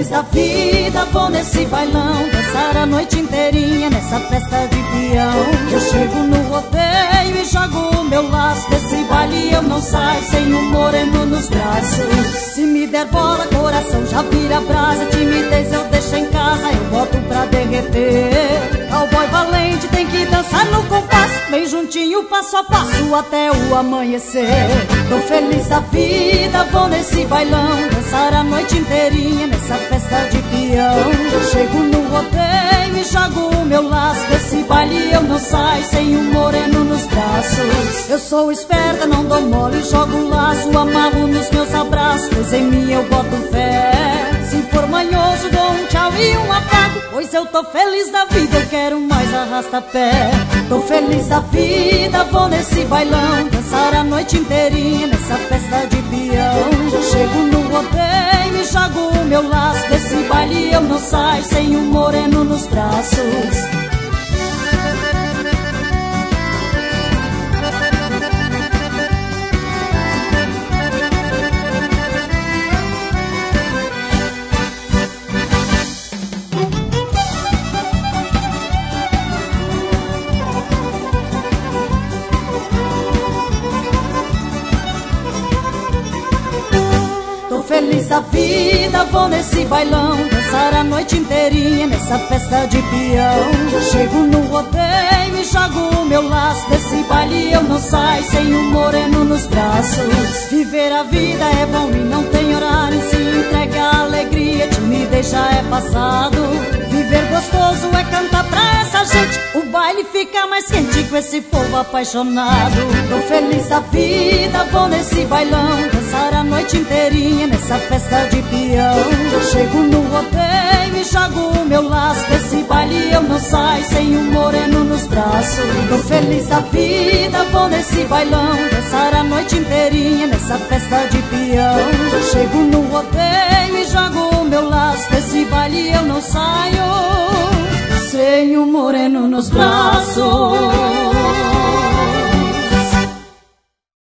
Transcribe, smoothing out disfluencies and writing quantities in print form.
feliz da vida, vou nesse bailão dançar a noite inteirinha nessa festa de peão. Eu chego no rodeio e jogo o meu laço, desse baile eu não saio sem um moreno nos braços. Se me der bola, coração já vira brasa, timidez eu deixo em casa, eu boto pra derreter. Cowboy valente tem que dançar no compasso, bem juntinho, passo a passo até o amanhecer. Tô feliz da vida, vou nesse bailão dançar a noite inteirinha nessa festa de peão. Eu chego no rodeio e jogo o meu laço, desse baile eu não saio sem um moreno nos braços. Eu sou esperta, não dou mole, jogo o laço, amarro nos meus abraços, pois em mim eu boto fé. Se for manhoso dou um tchau e um apago, pois eu tô feliz da vida, eu quero mais arrasta-pé. Tô feliz da vida, vou nesse bailão dançar a noite inteirinha nessa festa de peão. Eu chego no rodeio e jogo o meu laço, desse baile eu não saio sem um moreno nos braços. Feliz da vida, vou nesse bailão dançar a noite inteirinha nessa festa de peão. Eu chego no rodeio e jogo o meu laço, desse baile eu não saio sem um moreno nos braços. Viver a vida é bom e não tem horário, se entrega a alegria, timidez já é passado. Viver gostoso é cantar pra essa gente, o baile fica mais quente com esse povo apaixonado. Tô feliz da vida, vou nesse bailão dançar a noite inteirinha nessa festa de peão. Eu chego no rodeio e jogo o meu laço, desse baile eu não saio sem um moreno nos braços. Tô feliz da vida, vou nesse bailão dançar a noite inteirinha nessa festa de peão. Eu chego no rodeio e jogo o meu laço, desse baile eu não saio sem um moreno nos braços.